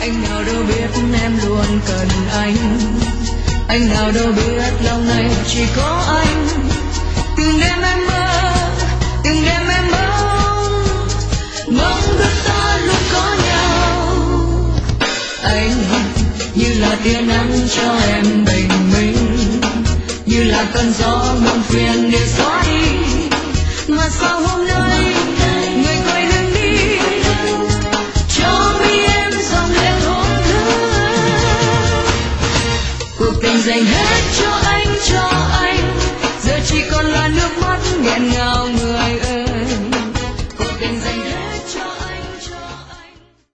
Anh nào đâu biết em luôn cần anh nào đâu biết lòng này chỉ có anh. Từng đêm em mơ, từng đêm em mong đôi ta luôn có nhau. Anh như là tia nắng cho em bình minh, như là cơn gió muộn phiền để xóa đi. Mà sao hôm nay người quay lưng đi, cho mi em dòng lệ thốn thức. Cuộc tình dành hết cho anh, giờ chỉ còn là nước mắt nghẹn ngào người